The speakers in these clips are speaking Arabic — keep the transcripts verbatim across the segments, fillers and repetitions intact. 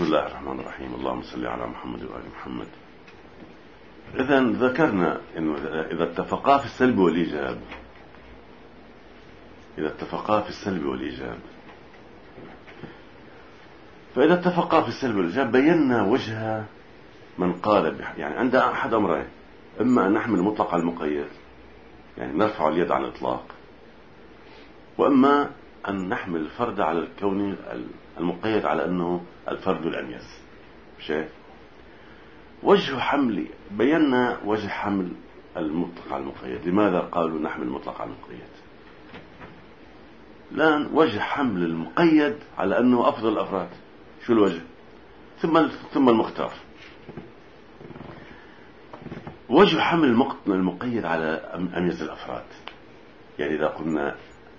بسم الله الرحمن الرحيم. اللهم صل على محمد وآل محمد. إذا ذكرنا إنه إذا اتفقا في السلب والإيجاب إذا اتفقا في السلب والإيجاب فإذا اتفقا في السلب والإيجاب بينا وجه من قال بح... يعني عند أحد أمرين: إما أن نحمل المطلق على المقيد، يعني نرفع اليد عن الإطلاق، وإما أن نحمل الفرد على الكون المقيد على أنه الفرد الأميز. شيء وجه حمل بينا وجه حمل المطلق على المقيد. لماذا قالوا نحمل المطلق على المقيد؟ الآن وجه حمل المقيد على أنه أفضل الأفراد. شو الوجه؟ ثم ثم المختار. وجه حمل المقيد على أميز الأفراد، يعني إذا قلنا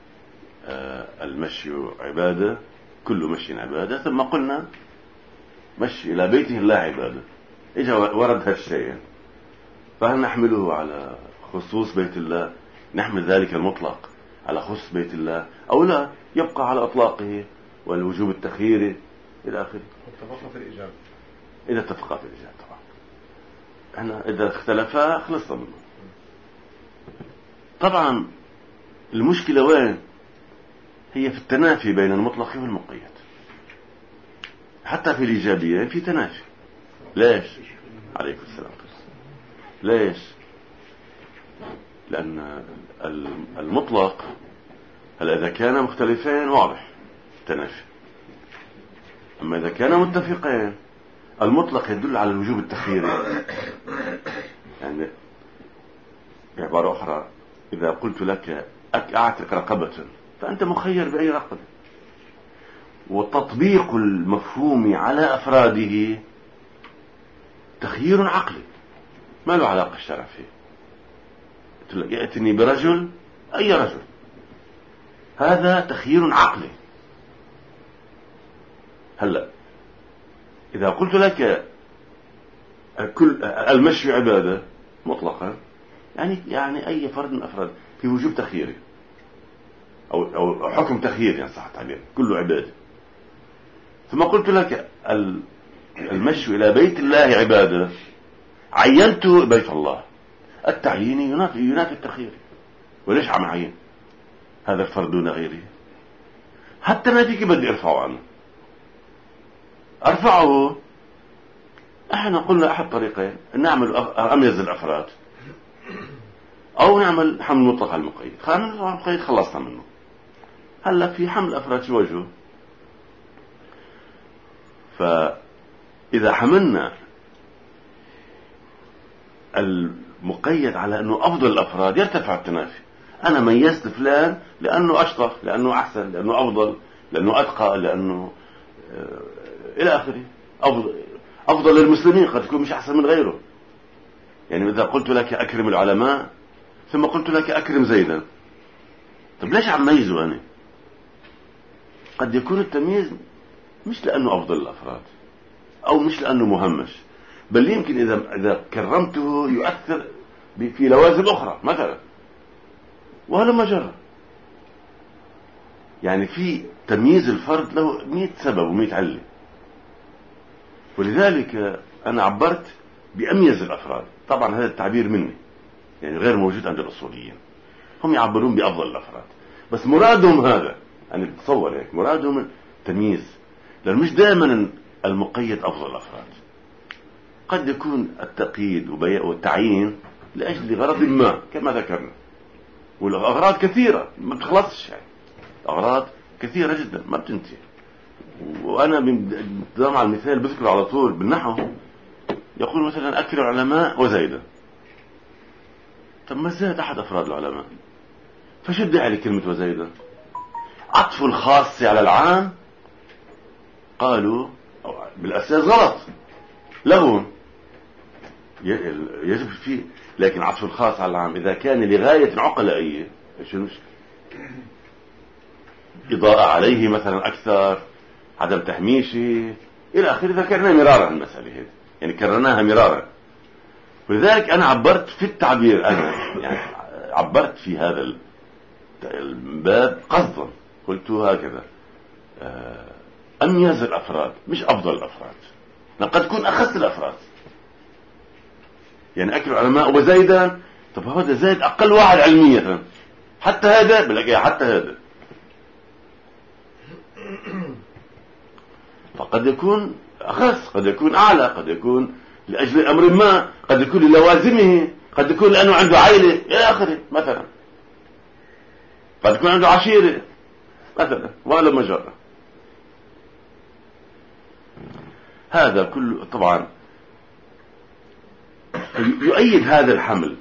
المشي عبادة، كل مشي عبادة، ثم قلنا مشي إلى بيته الله عبادة، إجا ورد هذا الشيء، فهل نحمله على خصوص بيت الله؟ نحمل ذلك المطلق على خصوص بيت الله أو لا يبقى على إطلاقه والوجوب التخييري إلى آخره؟ اتفقنا في الإجابة. إذا اتفقا في الإجابة طبعا. احنا إذا اختلفا خلصنا منه. طبعا المشكلة وين؟ هي في التنافي بين المطلق والمقيد. حتى في الإيجابية في تنافي. ليش؟ عليكم السلام. ليش؟ لأن المطلق هل إذا كان مختلفين واضح تنافي، أما إذا كان متفقين المطلق يدل على الوجوب التخييري. يعني بعبارة أخرى، إذا قلت لك أعتق رقبة فأنت مخير بأي رقبة، وتطبيق المفهوم على أفراده تخيير عقلي ما له علاقة الشرع فيه. يأتني برجل، أي رجل، هذا تخيير عقلي. هلأ إذا قلت لك كل المشي عبادة مطلقا، يعني يعني أي فرد من أفراد في وجوب تخييري أو أو حكم تخييري، يعني صح التعبير، كله عبادة. ثم قلت لك المشي إلى بيت الله عبادة، عينت بيت الله. التعيين ينافي ينافي التخيير. وليش عم عين هذا الفرد دون غيره؟ حتى ما فيك بدي ارفعه عنه، ارفعه. احنا قلنا احد طريقين: نعمل اميز الافراد او نعمل حمل مطلق على المقيد. حمل المقيد خلصنا منه. هلا في حمل الافراد شو وجهه؟ فاذا حملنا المقيد على أنه أفضل الأفراد يرتفع التنافي. أنا ميزت فلان لأنه أشطر، لأنه أحسن، لأنه أفضل، لأنه أتقى، لأنه آه إلى آخره. أفضل, أفضل للمسلمين، قد يكون مش أحسن من غيره. يعني إذا قلت لك أكرم العلماء ثم قلت لك أكرم زيدا، طب ليش عم ميزه أنا؟ قد يكون التمييز مش لأنه أفضل الأفراد أو مش لأنه مهمش، بل يمكن إذا إذا كرمته يؤثر في لوازم أخرى مثلا، وهذا ما جرى. يعني في تمييز الفرد له مئة سبب ومئة علة. ولذلك أنا عبرت بأميز الأفراد. طبعا هذا التعبير مني، يعني غير موجود عند الأصوليين. هم يعبرون بأفضل الأفراد، بس مرادهم هذا، أنا بتصور هيك مرادهم تمييز، لأن مش دائما المقيد أفضل الأفراد. قد يكون التقييد والتعيين لأجل غرض ما كما ذكرنا، والأغراض كثيرة ما بتخلصش، يعني أغراض كثيرة جدا ما بتنتهي. وأنا بنظام على المثال بذكر على طول بالنحو، يقول مثلا أكثر العلماء وزيدا. طب ما زاد أحد أفراد العلماء، فشد على كلمة وزيدا. عطف الخاص على العام قالوا بالأساس غلط، لغو يجب فيه، لكن عطف الخاص على العام إذا كان لغاية عقلائية ايش المشكلة؟ إضاءة عليه مثلا أكثر، عدم تحميشه إلى آخره. ذكرنا مرارا المسألة هذه، يعني كررناها مرارا. ولذلك أنا عبرت في التعبير، أنا يعني عبرت في الباب قصدا، قلت هكذا: أميز الأفراد مش أفضل الأفراد، قد تكون أخس الأفراد. يعني أكل العلماء وزيدا، طب هذا زيد أقل واحد علمية، حتى هذا بلاقيها حتى هذا. فقد يكون أخس، قد يكون أعلى، قد يكون لأجل أمر ما، قد يكون للوازمه، قد يكون لأنه عنده عائلة إلى آخره مثلا، قد يكون عنده عشيرة مثلا، ولا مجرى. هذا كله طبعا يؤيد هذا الحمل،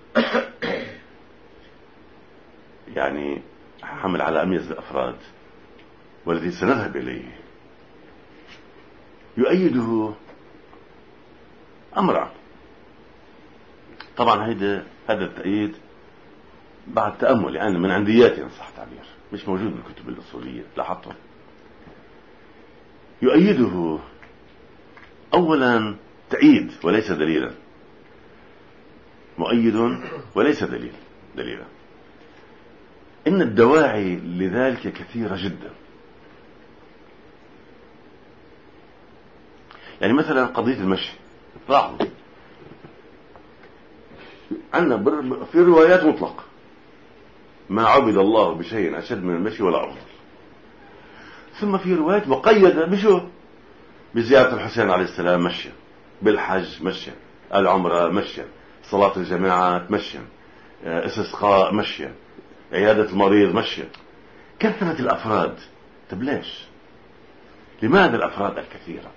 يعني حمل على أميز الأفراد والذي سنذهب إليه، يؤيده أمران. طبعا هيدا هذا التأييد بعد تأمل، يعني من عندياتي إن صح تعبير، مش موجود بالكتب الأصولية لاحظته. يؤيده أولا تأييد وليس دليلا، مؤيد وليس دليل دليلا. إن الدواعي لذلك كثيرة جدا. يعني مثلا قضية المشي، لاحظوا عندنا في روايات مطلقة ما عبد الله بشيء أشد من المشي ولا أفضل. ثم في روايات مقيدة بشو؟ بزيارة الحسين عليه السلام مشيا، بالحج مشيا، العمرة مشيا، صلاة الجماعات مشيا، استسقاء مشيا، عيادة المريض مشيا. كثرة الأفراد. طب ليش؟ لماذا الأفراد الكثيرة؟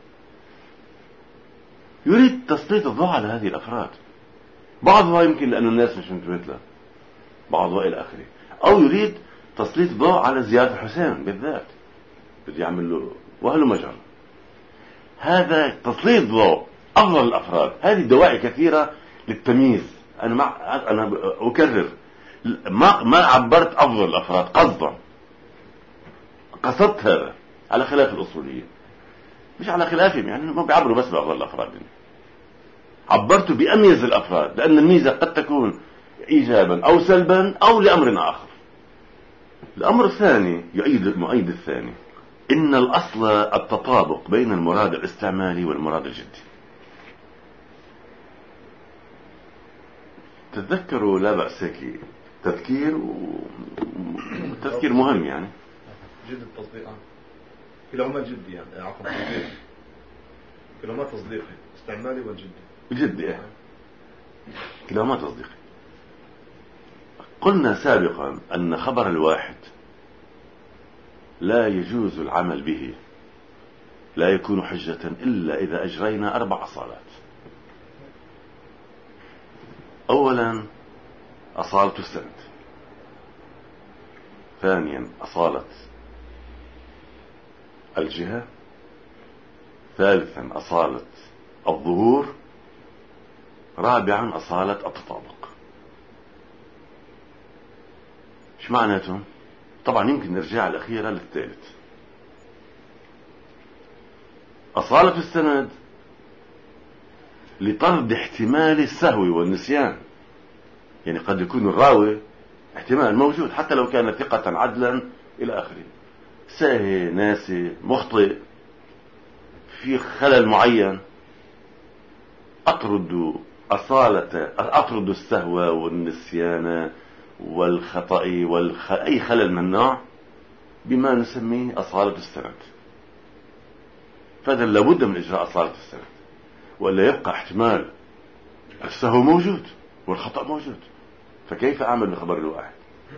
يريد تسليط الضوء على هذه الأفراد، بعضها يمكن لأن الناس مش منتبهت له، بعضها إلى آخره، أو يريد تسليط الضوء على زيارة الحسين بالذات، بده يعمل له وهله مجال. هذا تسليط الضوء أفضل الأفراد. هذه الدواعي كثيرة للتمييز. أنا مع أنا أكرر، ما ما عبرت أفضل الأفراد قصدا، قصدت هذا على خلاف الأصولية، مش على خلافهم، يعني ما بيعبروا بس بأفضل الأفراد، عبرت بأميز الأفراد، لأن الميزة قد تكون إيجابا أو سلبا أو لأمر آخر. الأمر الثاني يؤيد المؤيد الثاني، إن الأصل التطابق بين المراد الاستعمالي والمراد الجدي. تتذكروا لا بأس هيك تذكير، والتذكير مهم يعني. جد التصديق كلاهما جدي، يعني عفوا تصديق كلاهما تصديقي، استعمالي والجدي جدي إيه. كلاهما تصديقي. قلنا سابقا أن خبر الواحد لا يجوز العمل به، لا يكون حجة إلا إذا أجرينا أربع أصالات. أولا أصالة السند، ثانيا أصالة الجهة، ثالثا أصالة الظهور، رابعا أصالة التطابق. ايش معناتهم؟ طبعا يمكن نرجع الأخيرة للثالث. أصالة السند لطرد احتمال السهو والنسيان، يعني قد يكون الراوي احتمال موجود حتى لو كان ثقة عدلا إلى آخره، ساهي ناسي مخطئ في خلل معين، أطرد أصالة أطرد السهو والنسيان والخطأ والخ... أي خلل من النوع بما نسميه أصالة السند. فهذا لابد من إجراء أصالة السند، ولا يبقى احتمال السهو موجود والخطأ موجود، فكيف أعمل بخبر الواحد؟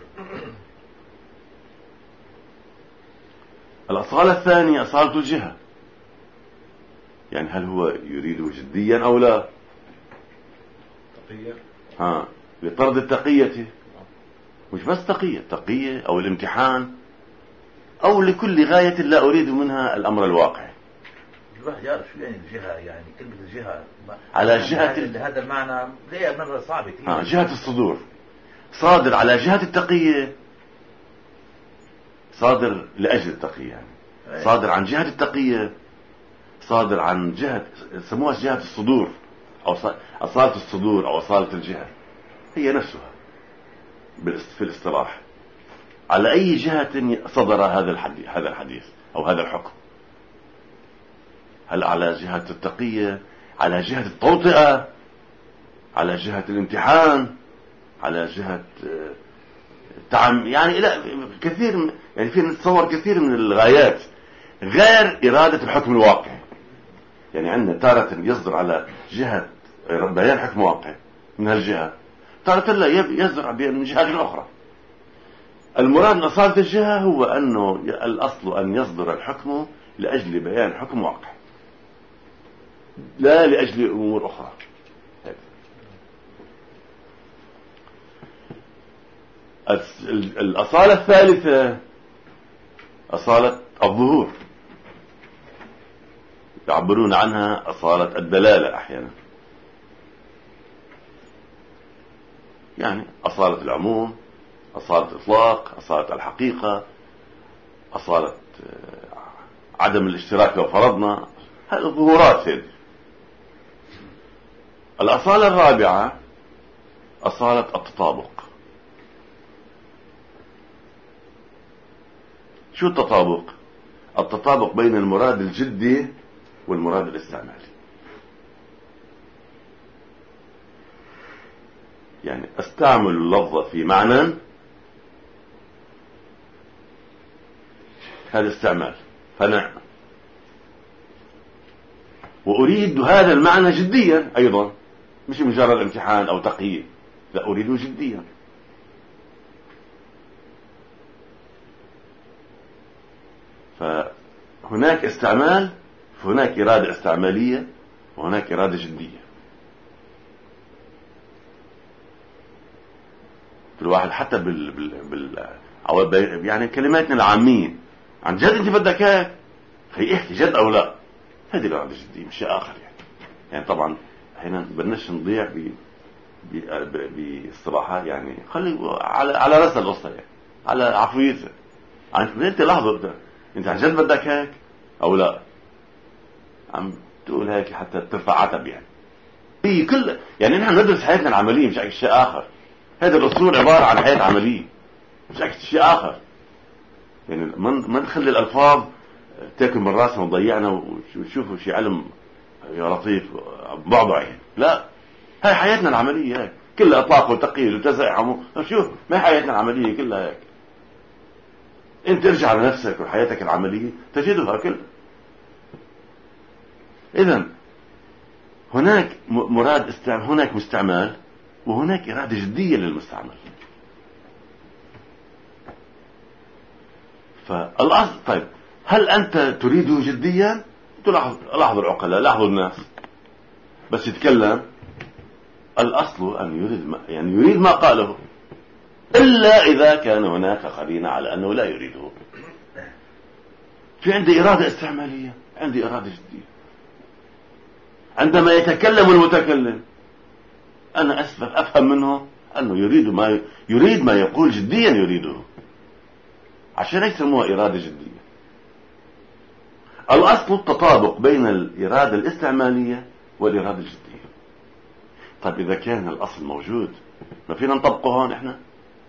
الأصالة الثانية أصالة الجهة، يعني هل هو يريد جديا أو لا؟ تقية، ها، لطرد التقية، مش بس تقية، تقية أو الامتحان أو لكل غاية لا أريد منها الأمر الواقع. الواحد يعرف شو يعني الجهة، يعني كلمة الجهة على جهة هذا المعنى ليه مرة صعبة كثير. ها، جهة الصدور، صادر على جهة التقية، صادر لأجل التقية، يعني صادر عن جهة التقية، صادر عن جهة سموها جهة الصدور أو أصالة الصدور أو أصالة الجهة، هي نفسها في الاصطلاح. على أي جهة صدر هذا الحديث هذا الحديث أو هذا الحكم، هل على جهة التقية، على جهة التوطئة، على جهة الامتحان، على جهة تعم، يعني لا كثير، يعني في نتصور كثير من الغايات غير إرادة الحكم الواقعي. يعني عندنا تارة يصدر على جهة بيان حكم واقعي من هالجهة، تارة لا يصدر من جهات أخرى. المراد من أصالة الجهة هو أنه الأصل أن يصدر الحكم لأجل بيان حكم واقعي، لا لأجل أمور أخرى. الأصالة الثالثة أصالة الظهور، يعبرون عنها أصالة الدلالة أحيانا، يعني أصالة العموم، أصالة الإطلاق، أصالة الحقيقة، أصالة عدم الاشتراك لو فرضنا، هذه الظهورات هذه. الأصالة الرابعة أصالة التطابق. شو التطابق؟ التطابق بين المراد الجدي والمراد الاستعمالي. يعني استعمل اللفظ في معنى، هذا استعمال فنعم، وأريد هذا المعنى جديا أيضا، مش مجرد امتحان أو تقييم، لا أريده جديا. فهناك استعمال، هناك إرادة استعمالية، وهناك إرادة جدية. الواحد حتى بال, بال... بال... يعني كلماتنا العامية، عن جد انت بدك هيك، هي احكي جد او لا، هذه الإرادة الجدية مش شيء آخر. يعني يعني طبعا هنا بدناش نضيع ب باصطلاحات، يعني خلي على على رأس القصة، يعني على عفويته. انت لحظة، انت عن جد بدك هيك او لا؟ عم تقول هيك حتى ترفع عتب. يعني هي كل يعني نحن ندرس حياتنا العملية مش شيء آخر. هذه الأصول عبارة عن حياة عملية مش شيء آخر. يعني ما نخلي الألفاظ تاكل من راسنا وتضيعنا وشوفوا شيء علم يا لطيف بعض عين. لا، هاي حياتنا العملية هيك كلها إطلاق وتقييد وتزعم. شوف ما حياتنا العملية كلها هيك. انت ارجع لنفسك وحياتك العملية تجدها كلها. إذن هناك مراد استعمال، هناك مستعمل، وهناك إرادة جدية للمستعمل. فالأصل طيب، هل أنت تريده جديا؟ تلاحظ لاحظوا العقلاء، لاحظوا الناس بس يتكلم الأصل أن يريد ما يعني يريد ما قاله، إلا إذا كان هناك قرينة على أنه لا يريده. في عندي إرادة استعمالية، عندي إرادة جدية. عندما يتكلم المتكلم أنا أسبق أفهم منه أنه يريد ما يريد ما يقول جديا يريده، عشان يسموها إرادة جدية. الأصل التطابق بين الإرادة الاستعمالية والإرادة الجدية. طيب إذا كان الأصل موجود ما فينا نطبقه هون إحنا؟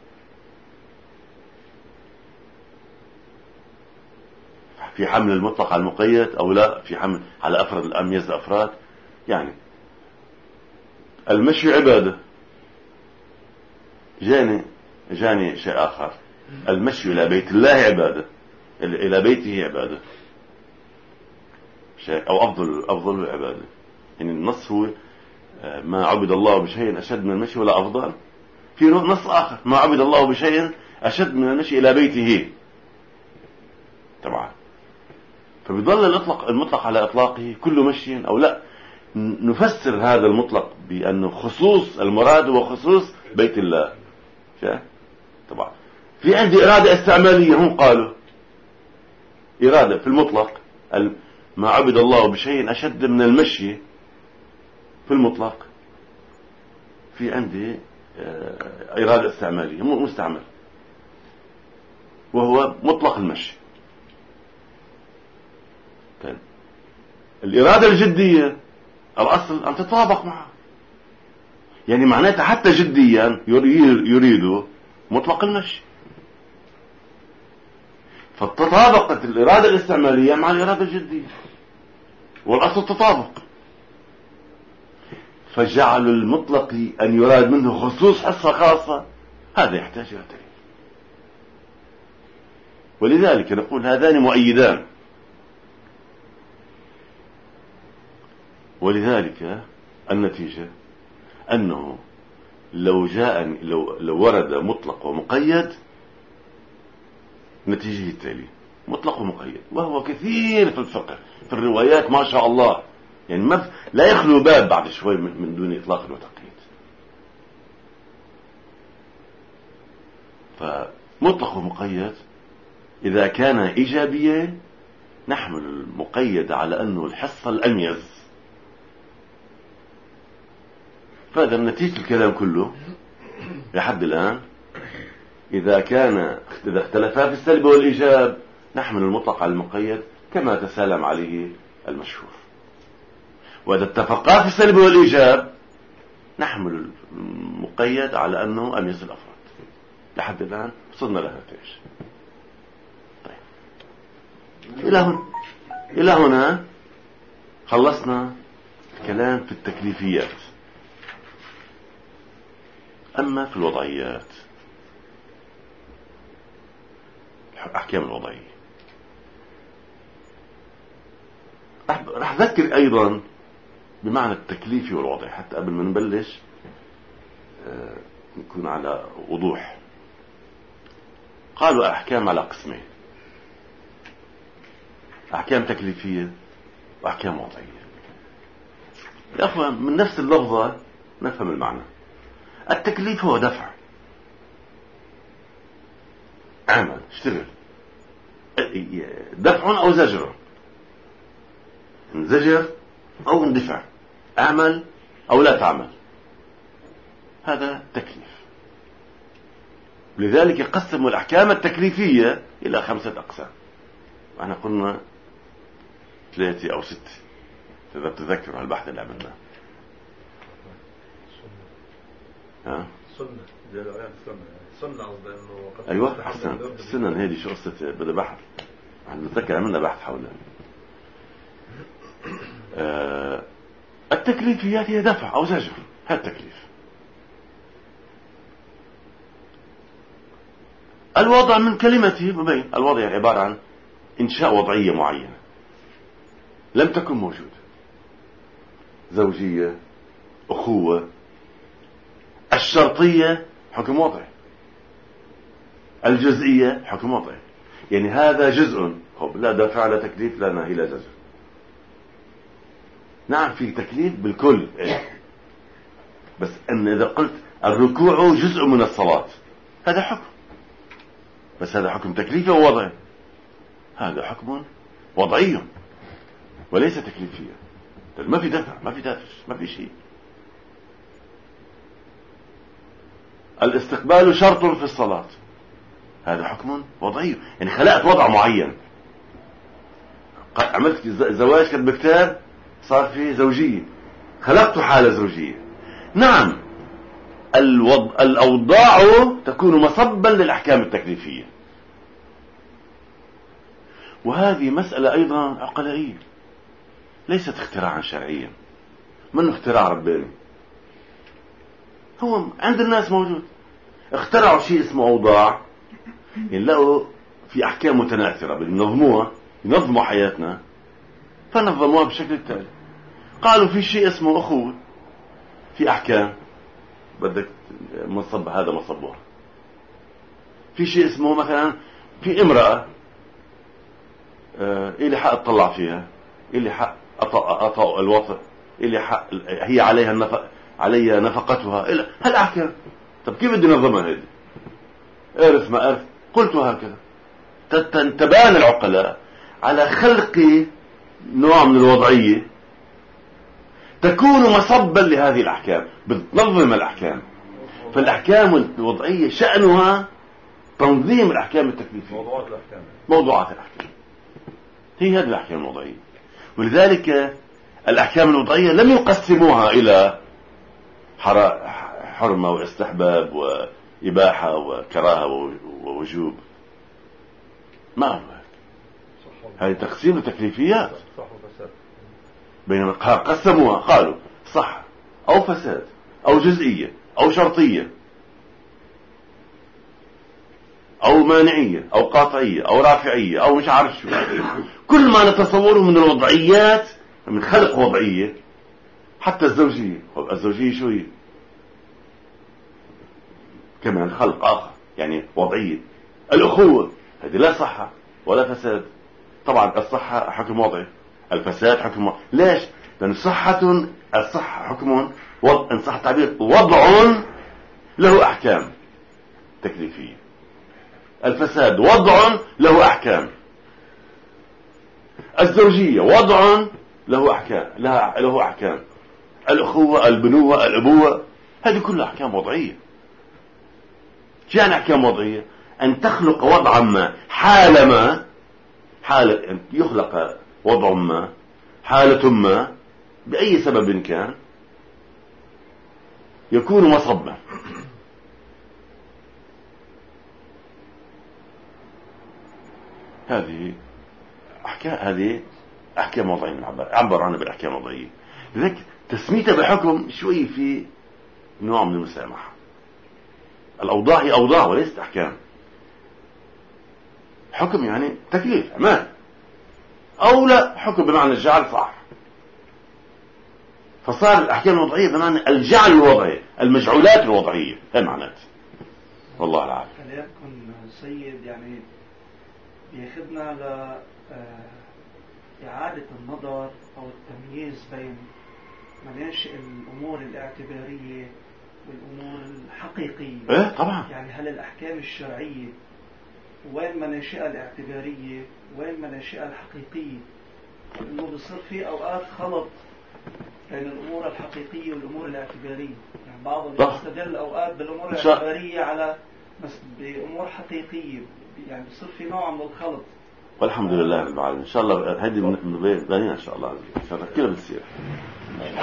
في حمل المطلق على المقيد أو لا؟ في حمل على أفراد الأميز الأفراد؟ يعني المشي عبادة، جاني جاني شيء آخر، المشي إلى بيت الله عبادة، إلى بيته عبادة، شيء أو أفضل أفضل العبادة. يعني النص هو ما عبد الله بشيء أشد من المشي ولا أفضل. في نص آخر ما عبد الله بشيء أشد من المشي إلى بيته طبعا. فبيظل الإطلاق المطلق على إطلاقه كل مشي أو لا. نفسر هذا المطلق بأنه خصوص المراد وخصوص بيت الله. شايف طبعا. في عندي إرادة استعمالية، هم قالوا إرادة في المطلق ما عبد الله بشيء أشد من المشي في المطلق. في عندي إرادة استعمالية مستعمل وهو مطلق المشي. الإرادة الجدية الأصل أن تتطابق معه، يعني معناتها حتى جديا يريد مطلق المشي. فتطابقت الإرادة الاستعمالية مع الإرادة الجدية، والأصل التطابق. فجعل المطلق أن يراد منه خصوص حصة خاصة، هذا يحتاج إلى دليل. ولذلك نقول هذان مؤيدان. ولذلك النتيجة أنه لو جاء لو, لو ورد مطلق ومقيد، نتيجة التالي: مطلق ومقيد، وهو كثير في الفقه في الروايات ما شاء الله، يعني ما لا يخلو باب بعد شوي من دون إطلاق وتقييد. فمطلق ومقيد إذا كان إيجابية نحمل المقيد على أنه الحصة الأميز. فهذا نتيجة الكلام كله لحد الآن. إذا كان إذا اختلفا في السلب والإيجاب نحمل المطلق على المقيد كما تسالم عليه المشهور، وإذا اتفقا في السلب والإيجاب نحمل المقيد على أنه أميز الأفراد. لحد الآن وصلنا لها ايش؟ طيب إلى هنا إلى هنا خلصنا الكلام في التكليفيات. أما في الوضعيات، أحكام الوضعية، راح أذكر أيضا بمعنى التكليفي والوضعي حتى قبل ما نبلش نكون على وضوح. قالوا أحكام على قسمين: أحكام تكليفية وأحكام وضعية. يا أخوان من نفس اللفظة نفهم المعنى. التكليف هو دفع، اعمل اشتغل، دفع أو زجر، انزجر أو اندفع، اعمل أو لا تعمل، هذا تكليف. لذلك قسموا الأحكام التكليفية إلى خمسة أقسام. احنا قلنا ثلاثة أو ستة إذا تذكروا البحث اللي عملناه. ها؟ سنة سنة سنة قصدي إنه أيوة أحسن. السنة هذه شو قصة بدأ بحث، احنا نتذكر عملنا بحث حولها. آه التكليفيات هي دفع أو زجر، هذا التكليف. الوضع من كلمته مبين. الوضع عبارة عن إنشاء وضعية معينة لم تكن موجودة، زوجية، أخوة. الشرطية حكم وضعي، الجزئية حكم وضعي. يعني هذا جزء، لا دفع لا تكليف لا نهي لا زجر. نعم في تكليف بالكل، بس أن إذا قلت الركوع جزء من الصلاة هذا حكم، بس هذا حكم تكليفي أو وضعي؟ هذا حكم وضعي وليس تكليفيا. ما في دفع، ما في دافع، ما في شيء. الاستقبال شرط في الصلاة، هذا حكم وضعي، يعني خلقت وضع معين. عملت زواج كتب كتاب صار في زوجية، خلقت حالة زوجية. نعم الوض... الأوضاع تكون مصبا للأحكام التكليفية، وهذه مسألة أيضا عقلائية ليست اختراعا شرعيا، من اختراع رباني، هو عند الناس موجود. اخترعوا شيء اسمه أوضاع، يعني لقوا في أحكام متناثرة بينظموها، ينظموا حياتنا، فنظموها بالشكل التالي. قالوا في شيء اسمه أخوة، في أحكام بدك مصب هذا مصبها. في شيء اسمه مثلا في امرأة آه إيه لي حق اطلع فيها، إيه لي حق أطأ الوطء، إيه لي حق هي عليها النفق علي نفقتها، إلى هالأحكام. طب كيف بدي نظمها هذه؟ ارث ما ارث، قلت هكذا. تبان العقلاء على خلق نوع من الوضعية تكون مصبا لهذه الأحكام، بتنظم الأحكام. فالأحكام الوضعية شأنها تنظيم الأحكام التكليفية، موضوعات الأحكام موضوعات الأحكام هي هذه الأحكام الوضعية. ولذلك الأحكام الوضعية لم يقسموها إلى حرمة واستحباب وإباحة وكراهة ووجوب، ما هو هذه تقسيم التكليفيات. بينما قسموها قالوا صح أو فساد أو جزئية أو شرطية أو مانعية أو قاطعية أو رافعية أو مش عارف شو. كل ما نتصوره من الوضعيات، من خلق وضعية. حتى الزوجية، الزوجية شو هي؟ كمان خلق آخر، يعني وضعية. الأخوة هذه لا صحة ولا فساد. طبعا الصحة حكم وضعي، الفساد حكم وضعي. ليش؟ لأن صحة الصحة حكم وضع، إن صح التعبير، وضع له أحكام تكليفية. الفساد وضع له أحكام. الزوجية وضع له أحكام، لها له أحكام. الأخوة، البنوة، الأبوة، هذه كلها أحكام وضعية. شو يعني أحكام وضعية؟ أن تخلق وضعا ما، حالة ما، حالة أن يخلق وضع ما، حالة ما، بأي سبب كان، يكون مصبا. هذه أحكام، هذه أحكام وضعية، عبر عنها بالأحكام الوضعية. لذلك تسميتها بحكم شوي في نوع من المسامحة. الأوضاع هي أوضاع وليست أحكام. حكم يعني تكليف، أمان، أو لا حكم بمعنى الجعل صح. فصار الأحكام الوضعية بمعنى الجعل الوضعي، المجعولات الوضعية، هي معنات. والله العافية. فليكن سيد يعني بياخذنا ل إعادة النظر أو التمييز بين مناشئ الأمور الاعتبارية والأمور الحقيقية. إيه طبعا. يعني هل الأحكام الشرعية وين مناشئها الاعتبارية وين مناشئها الحقيقية؟ إنه بصير في أوقات خلط بين الأمور الحقيقية والأمور الاعتبارية. يعني بعضهم يستدل أوقات بالأمور الاعتبارية على بأمور حقيقية، يعني بصير في نوع من الخلط. والحمد لله رب العالمين. إن شاء الله هذه من بيننا إن شاء الله، إن شاء الله كده بتصير.